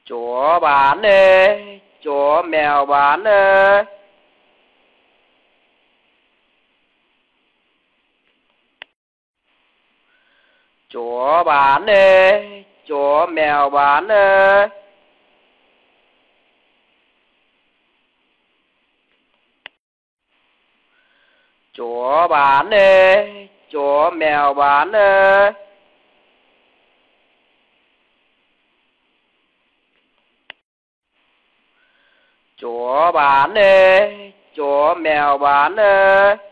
chó bán ơi, chó mèo bán ơi. Chó bán ơi, chó mèo bán ơi. Chó bán ơi, chó mèo bán ơi. Chó bán ơi, chó mèo bán ơi.